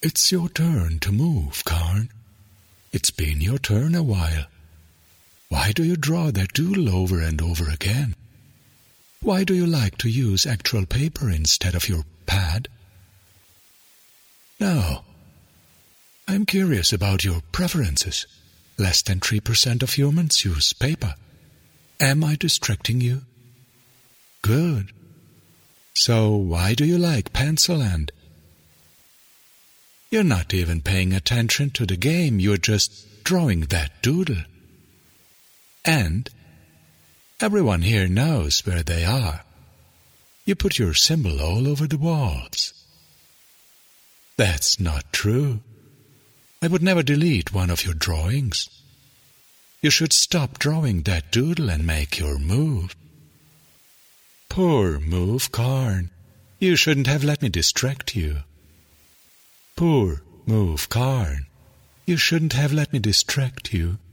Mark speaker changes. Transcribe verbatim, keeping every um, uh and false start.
Speaker 1: It's your turn to move, Karn. It's been your turn a while. Why do you draw that doodle over and over again? Why do you like to use actual paper instead of your pad? Now, I'm curious about your preferences. Less than three percent of humans use paper. Am I distracting you? Good. So why do you like pencil and... You're not even paying attention to the game, you're just drawing that doodle. And everyone here knows where they are. You put your symbol all over the walls. That's not true. I would never delete one of your drawings. You should stop drawing that doodle and make your move. Poor move, Karn. You shouldn't have let me distract you. Poor move, Karn. You shouldn't have let me distract you.